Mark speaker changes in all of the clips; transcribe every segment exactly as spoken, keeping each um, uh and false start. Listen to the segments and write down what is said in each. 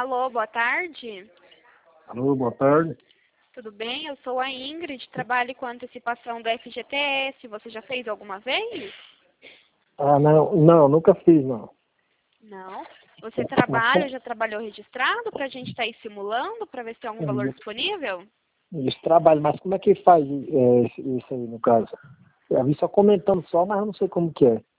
Speaker 1: Alô, boa tarde.
Speaker 2: Alô, boa tarde.
Speaker 1: Tudo bem? Eu sou a Ingrid, trabalho com antecipação da F G T S. Você já fez alguma vez?
Speaker 2: Ah, não, não, nunca fiz, não.
Speaker 1: Não. Você
Speaker 2: Mas
Speaker 1: trabalha,
Speaker 2: como-
Speaker 1: já trabalhou registrado para a gente estar aí simulando, para ver se tem algum valor disponível?
Speaker 2: Esse trabalho, mas como é que faz é, isso isso aí, no caso? Eu vi só comentando só, mas eu não sei como que é.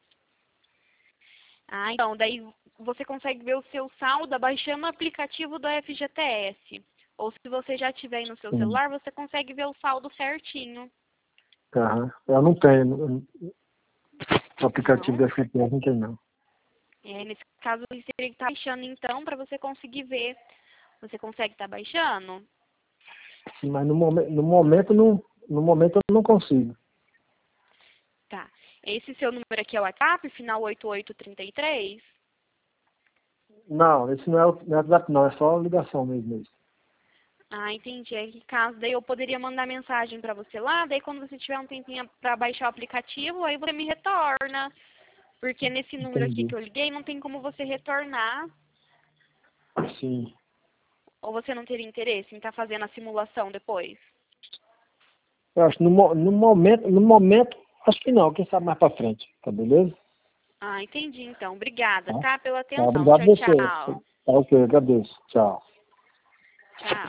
Speaker 1: Ah, então, daí você consegue ver o seu saldo baixando o aplicativo da F G T S. Ou se você já tiver aí no seu
Speaker 2: Sim.
Speaker 1: celular, você consegue ver o saldo certinho.
Speaker 2: Aham. Eu não tenho. O aplicativo
Speaker 1: Não?
Speaker 2: da F P S não tem, não.
Speaker 1: É, nesse caso, você teria que estar baixando então para você conseguir ver. Você consegue estar baixando?
Speaker 2: Sim, mas no, momen no momento, não, no momento eu não consigo.
Speaker 1: Tá. Esse seu número aqui é o WhatsApp, final oito oito três três?
Speaker 2: Não, esse não é o não é WhatsApp, não. É só ligação mesmo. Isso.
Speaker 1: Ah, entendi. Aí, que caso, daí eu poderia mandar mensagem para você lá, daí quando você tiver um tempinho para baixar o aplicativo, aí você me retorna. Porque nesse número aqui
Speaker 2: Entendi.
Speaker 1: que eu liguei, não tem como você retornar.
Speaker 2: Sim.
Speaker 1: Ou você não teria interesse em estar fazendo a simulação depois?
Speaker 2: Eu acho que no, mo- no momento, no momento, acho que não. Quem sabe mais pra frente. Tá beleza?
Speaker 1: Ah, entendi então. Obrigada,
Speaker 2: Tá?
Speaker 1: tá? Pela
Speaker 2: Tá,
Speaker 1: atenção.
Speaker 2: obrigado
Speaker 1: Tchau,
Speaker 2: a você.
Speaker 1: tchau.
Speaker 2: Tá ok, agradeço. Tchau.
Speaker 1: Tchau.